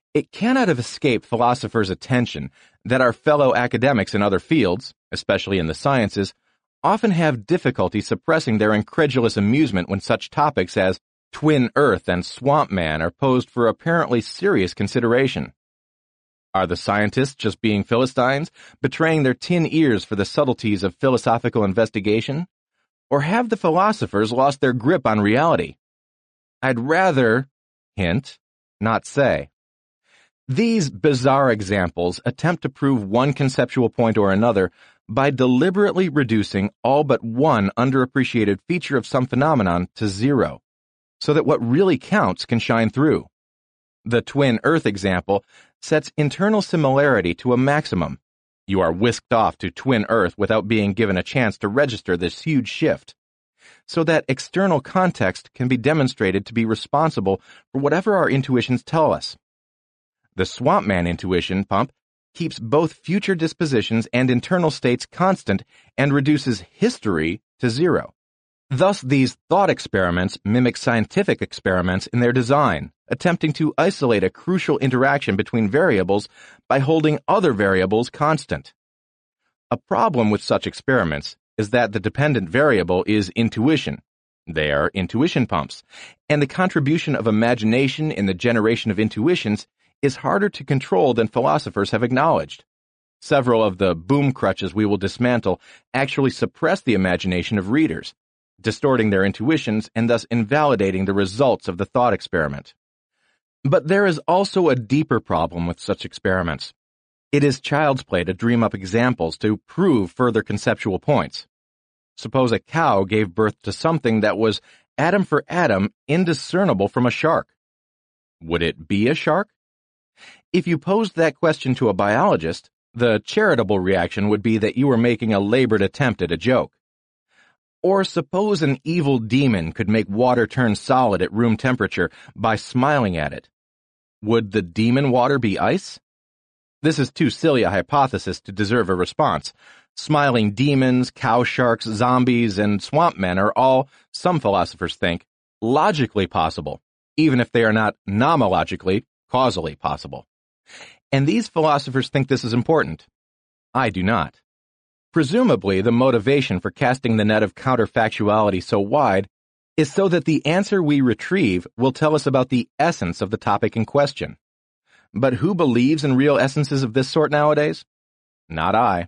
It cannot have escaped philosophers' attention that our fellow academics in other fields, especially in the sciences, often have difficulty suppressing their incredulous amusement when such topics as twin Earth and swamp man are posed for apparently serious consideration. Are the scientists just being Philistines, betraying their tin ears for the subtleties of philosophical investigation? Or have the philosophers lost their grip on reality? I'd rather, hint, not say. These bizarre examples attempt to prove one conceptual point or another by deliberately reducing all but one underappreciated feature of some phenomenon to zero, so that what really counts can shine through. The twin Earth example sets internal similarity to a maximum. You are whisked off to twin Earth without being given a chance to register this huge shift, so that external context can be demonstrated to be responsible for whatever our intuitions tell us. The swamp man intuition pump keeps both future dispositions and internal states constant and reduces history to zero. Thus, these thought experiments mimic scientific experiments in their design, attempting to isolate a crucial interaction between variables by holding other variables constant. A problem with such experiments is that the dependent variable is intuition. They are intuition pumps, and the contribution of imagination in the generation of intuitions is harder to control than philosophers have acknowledged. Several of the boom crutches we will dismantle actually suppress the imagination of readers, distorting their intuitions and thus invalidating the results of the thought experiment. But there is also a deeper problem with such experiments. It is child's play to dream up examples to prove further conceptual points. Suppose a cow gave birth to something that was atom for atom indiscernible from a shark. Would it be a shark? If you posed that question to a biologist, the charitable reaction would be that you were making a labored attempt at a joke. Or suppose an evil demon could make water turn solid at room temperature by smiling at it. Would the demon water be ice? This is too silly a hypothesis to deserve a response. Smiling demons, cow sharks, zombies, and swamp men are all, some philosophers think, logically possible, even if they are not nomologically, causally possible. And these philosophers think this is important. I do not. Presumably, the motivation for casting the net of counterfactuality so wide is so that the answer we retrieve will tell us about the essence of the topic in question. But who believes in real essences of this sort nowadays? Not I.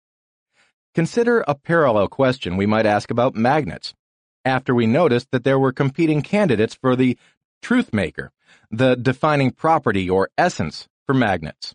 Consider a parallel question we might ask about magnets, after we noticed that there were competing candidates for the truth maker, the defining property or essence for magnets.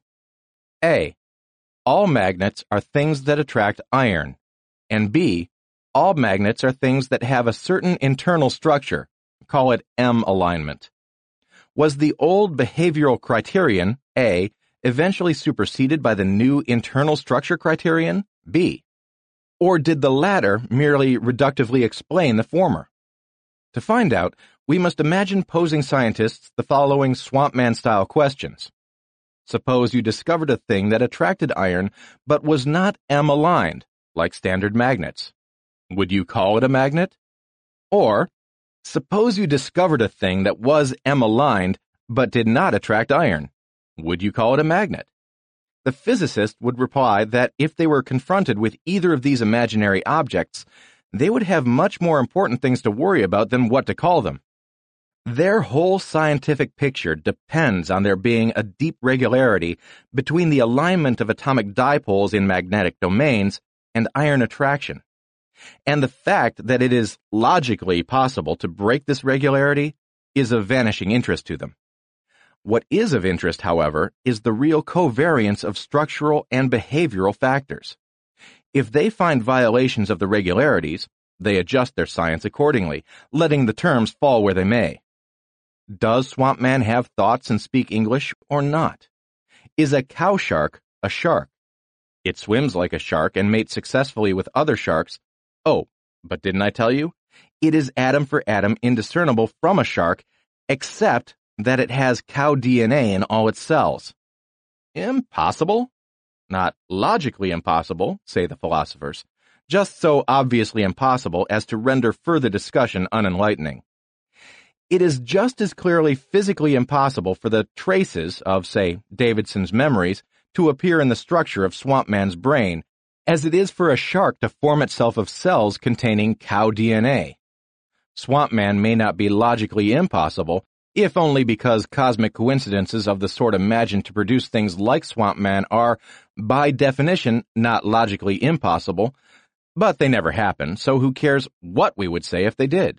A. All magnets are things that attract iron, and B. All magnets are things that have a certain internal structure, call it M alignment. Was the old behavioral criterion, A, eventually superseded by the new internal structure criterion, B? Or did the latter merely reductively explain the former? To find out, we must imagine posing scientists the following swamp man-style questions. Suppose you discovered a thing that attracted iron but was not M-aligned, like standard magnets. Would you call it a magnet? Or, suppose you discovered a thing that was M-aligned but did not attract iron. Would you call it a magnet? The physicist would reply that if they were confronted with either of these imaginary objects, they would have much more important things to worry about than what to call them. Their whole scientific picture depends on there being a deep regularity between the alignment of atomic dipoles in magnetic domains and iron attraction. And the fact that it is logically possible to break this regularity is of vanishing interest to them. What is of interest, however, is the real covariance of structural and behavioral factors. If they find violations of the regularities, they adjust their science accordingly, letting the terms fall where they may. Does Swamp Man have thoughts and speak English or not? Is a cow shark a shark? It swims like a shark and mates successfully with other sharks. Oh, but didn't I tell you? It is atom for atom indiscernible from a shark, except that it has cow D N A in all its cells. Impossible? Not logically impossible, say the philosophers, just so obviously impossible as to render further discussion unenlightening. It is just as clearly physically impossible for the traces of, say, Davidson's memories to appear in the structure of Swampman's brain as it is for a shark to form itself of cells containing cow D N A. Swampman may not be logically impossible, if only because cosmic coincidences of the sort imagined to produce things like Swampman are, by definition, not logically impossible, but they never happen, so who cares what we would say if they did?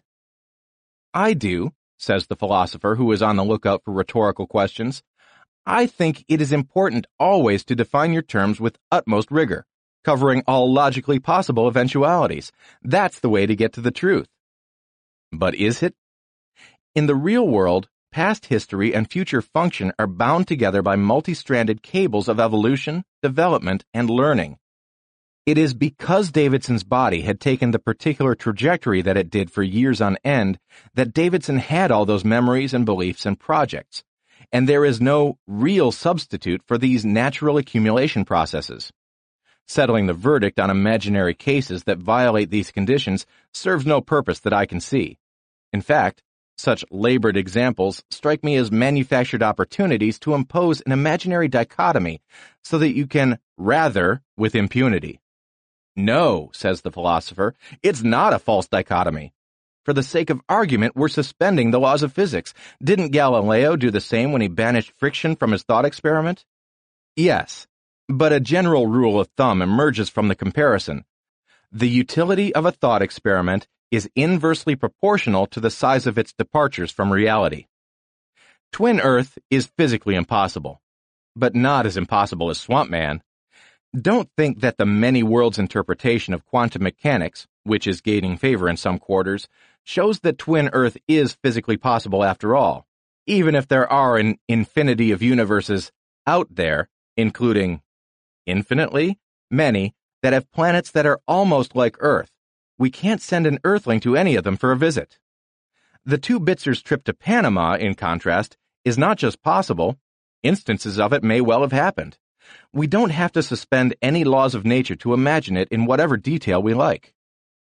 I do, says the philosopher who is on the lookout for rhetorical questions. I think it is important always to define your terms with utmost rigor, covering all logically possible eventualities. That's the way to get to the truth. But is it? In the real world, past history and future function are bound together by multi-stranded cables of evolution, development, and learning. It is because Davidson's body had taken the particular trajectory that it did for years on end that Davidson had all those memories and beliefs and projects, and there is no real substitute for these natural accumulation processes. Settling the verdict on imaginary cases that violate these conditions serves no purpose that I can see. In fact, such labored examples strike me as manufactured opportunities to impose an imaginary dichotomy so that you can rather with impunity. No, says the philosopher, it's not a false dichotomy. For the sake of argument, we're suspending the laws of physics. Didn't Galileo do the same when he banished friction from his thought experiment? Yes, but a general rule of thumb emerges from the comparison. The utility of a thought experiment is inversely proportional to the size of its departures from reality. Twin Earth is physically impossible, but not as impossible as Swampman. Don't think that the many worlds interpretation of quantum mechanics, which is gaining favor in some quarters, shows that Twin Earth is physically possible after all, even if there are an infinity of universes out there, including infinitely many, that have planets that are almost like Earth. We can't send an Earthling to any of them for a visit. The Two Bitzers' trip to Panama, in contrast, is not just possible. Instances of it may well have happened. We don't have to suspend any laws of nature to imagine it in whatever detail we like.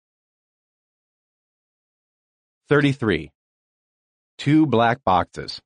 thirty-three. Two black boxes.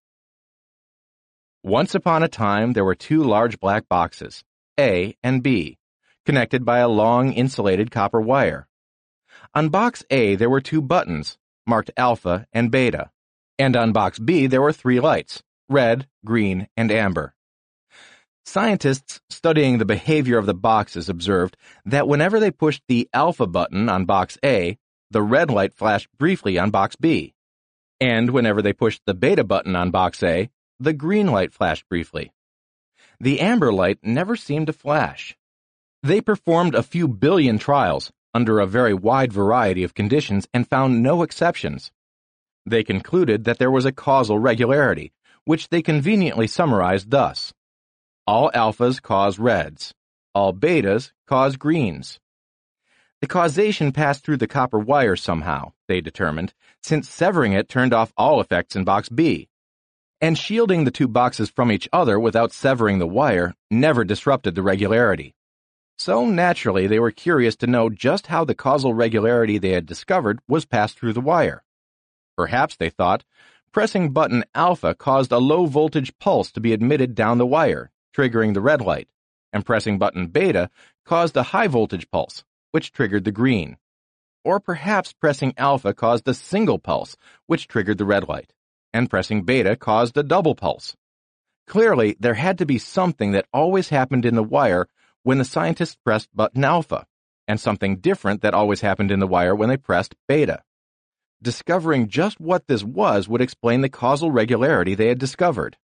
Once upon a time, there were two large black boxes, A and B, connected by a long insulated copper wire. On box A, there were two buttons, marked alpha and beta, and on box B, there were three lights, red, green, and amber. Scientists studying the behavior of the boxes observed that whenever they pushed the alpha button on box A, the red light flashed briefly on box B, and whenever they pushed the beta button on box A, the green light flashed briefly. The amber light never seemed to flash. They performed a few billion trials under a very wide variety of conditions and found no exceptions. They concluded that there was a causal regularity, which they conveniently summarized thus: all alphas cause reds, all betas cause greens. The causation passed through the copper wire somehow, they determined, since severing it turned off all effects in box B, and shielding the two boxes from each other without severing the wire never disrupted the regularity. So naturally they were curious to know just how the causal regularity they had discovered was passed through the wire. Perhaps, they thought, pressing button alpha caused a low-voltage pulse to be admitted down the wire, triggering the red light, and pressing button beta caused a high-voltage pulse, which triggered the green. Or perhaps pressing alpha caused a single pulse, which triggered the red light, and pressing beta caused a double pulse. Clearly, there had to be something that always happened in the wire when the scientists pressed button alpha, and something different that always happened in the wire when they pressed beta. Discovering just what this was would explain the causal regularity they had discovered.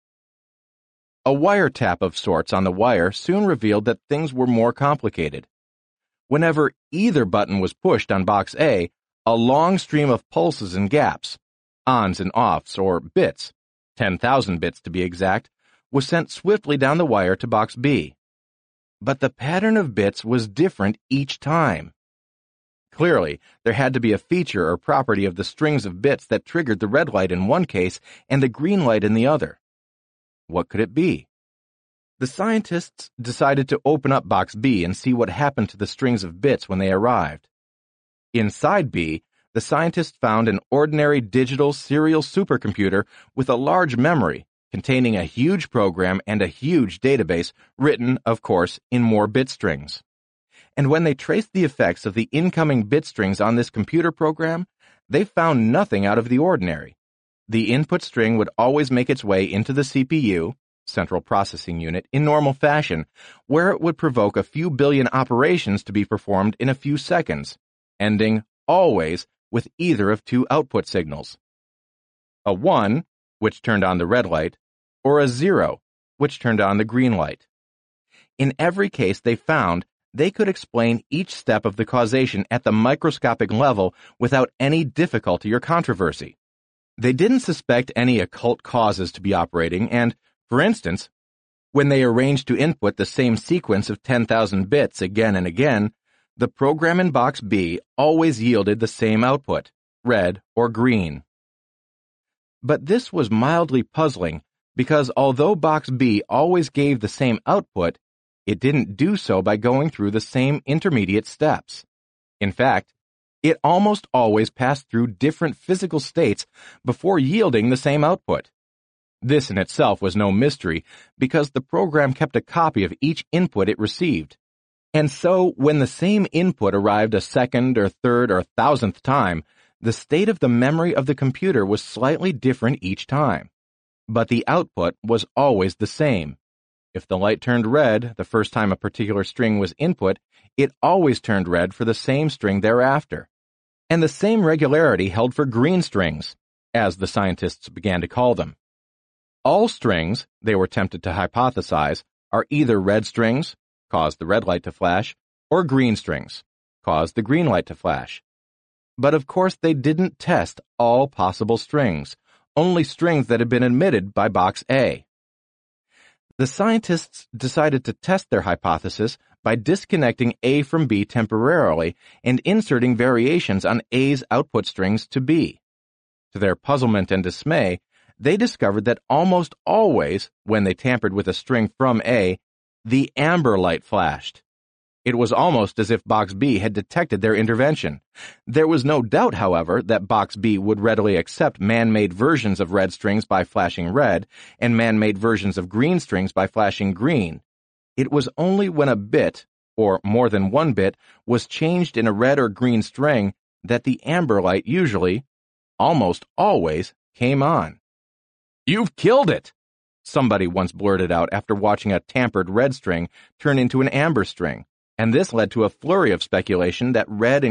A wiretap of sorts on the wire soon revealed that things were more complicated. Whenever either button was pushed on box A, a long stream of pulses and gaps, ons and offs, or bits, ten thousand bits to be exact, was sent swiftly down the wire to box B. But the pattern of bits was different each time. Clearly, there had to be a feature or property of the strings of bits that triggered the red light in one case and the green light in the other. What could it be? The scientists decided to open up box B and see what happened to the strings of bits when they arrived. Inside B, the scientists found an ordinary digital serial supercomputer with a large memory containing a huge program and a huge database written, of course, in more bit strings. And when they traced the effects of the incoming bit strings on this computer program, they found nothing out of the ordinary. The input string would always make its way into the C P U, central processing unit, in normal fashion, where it would provoke a few billion operations to be performed in a few seconds, ending always with either of two output signals. A one, which turned on the red light, or a zero, which turned on the green light. In every case they found, they could explain each step of the causation at the microscopic level without any difficulty or controversy. They didn't suspect any occult causes to be operating, and, for instance, when they arranged to input the same sequence of ten thousand bits again and again, the program in box B always yielded the same output, red or green. But this was mildly puzzling, because although box B always gave the same output, it didn't do so by going through the same intermediate steps. In fact, it almost always passed through different physical states before yielding the same output. This in itself was no mystery, because the program kept a copy of each input it received. And so, when the same input arrived a second or third or thousandth time, the state of the memory of the computer was slightly different each time. But the output was always the same. If the light turned red the first time a particular string was input, it always turned red for the same string thereafter. And the same regularity held for green strings, as the scientists began to call them. All strings, they were tempted to hypothesize, are either red strings, cause the red light to flash, or green strings, cause the green light to flash. But of course they didn't test all possible strings, only strings that had been admitted by box A. The scientists decided to test their hypothesis by disconnecting A from B temporarily and inserting variations on A's output strings to B. To their puzzlement and dismay, they discovered that almost always, when they tampered with a string from A, the amber light flashed. It was almost as if box B had detected their intervention. There was no doubt, however, that box B would readily accept man-made versions of red strings by flashing red and man-made versions of green strings by flashing green. It was only when a bit, or more than one bit, was changed in a red or green string that the amber light usually, almost always, came on. "You've killed it!" somebody once blurted out after watching a tampered red string turn into an amber string. And this led to a flurry of speculation that red and